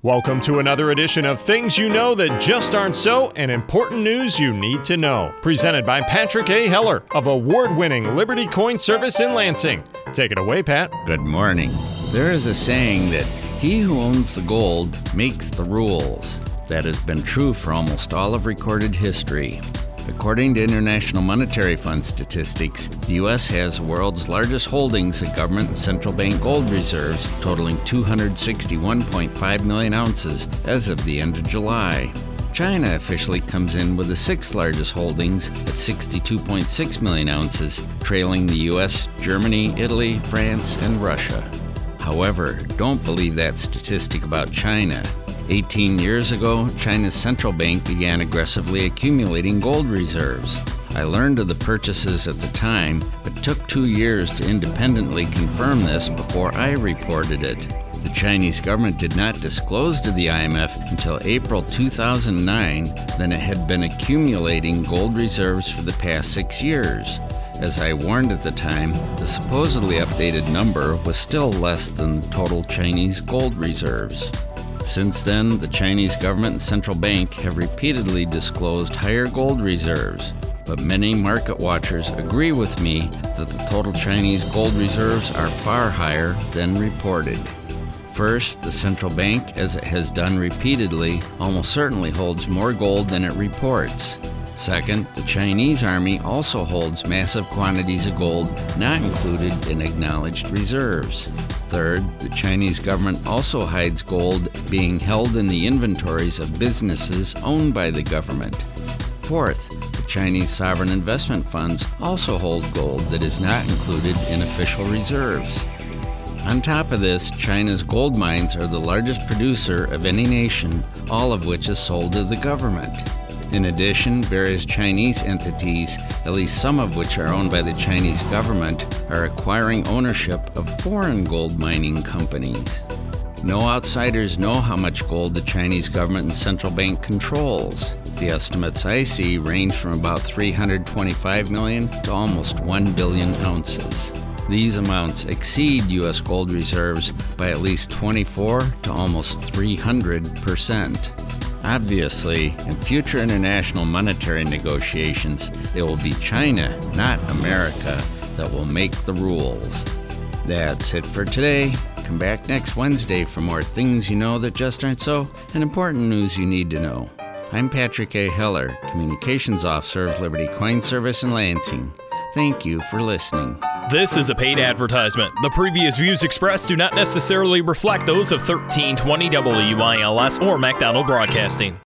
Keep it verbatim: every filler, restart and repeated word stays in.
Welcome to another edition of Things You Know That Just Aren't So and Important News You Need to Know. Presented by Patrick A. Heller of award-winning Liberty Coin Service in Lansing. Take it away, Pat. Good morning. There is a saying that he who owns the gold makes the rules. That has been true for almost all of recorded history. According to International Monetary Fund statistics, the U S has the world's largest holdings of government and central bank gold reserves, totaling two hundred sixty-one point five million ounces as of the end of July. China officially comes in with the sixth largest holdings at sixty-two point six million ounces, trailing the U S, Germany, Italy, France, and Russia. However, don't believe that statistic about China. eighteen years ago, China's central bank began aggressively accumulating gold reserves. I learned of the purchases at the time, but took two years to independently confirm this before I reported it. The Chinese government did not disclose to the I M F until April two thousand nine that it had been accumulating gold reserves for the past six years. As I warned at the time, the supposedly updated number was still less than the total Chinese gold reserves. Since then, the Chinese government and central bank have repeatedly disclosed higher gold reserves, but many market watchers agree with me that the total Chinese gold reserves are far higher than reported. First, the central bank, as it has done repeatedly, almost certainly holds more gold than it reports. Second, the Chinese army also holds massive quantities of gold not included in acknowledged reserves. Third, the Chinese government also hides gold being held in the inventories of businesses owned by the government. Fourth, the Chinese sovereign investment funds also hold gold that is not included in official reserves. On top of this, China's gold mines are the largest producer of any nation, all of which is sold to the government. In addition, various Chinese entities, at least some of which are owned by the Chinese government, are acquiring ownership of foreign gold mining companies. No outsiders know how much gold the Chinese government and central bank controls. The estimates I see range from about three hundred twenty-five million to almost one billion ounces. These amounts exceed U S gold reserves by at least twenty-four to almost three hundred percent. Obviously, in future international monetary negotiations, it will be China, not America, that will make the rules. That's it for today. Come back next Wednesday for more things you know that just aren't so and important news you need to know. I'm Patrick A. Heller, Communications Officer of Liberty Coin Service in Lansing. Thank you for listening. This is a paid advertisement. The previous views expressed do not necessarily reflect those of thirteen twenty W I L S or MacDonald Broadcasting.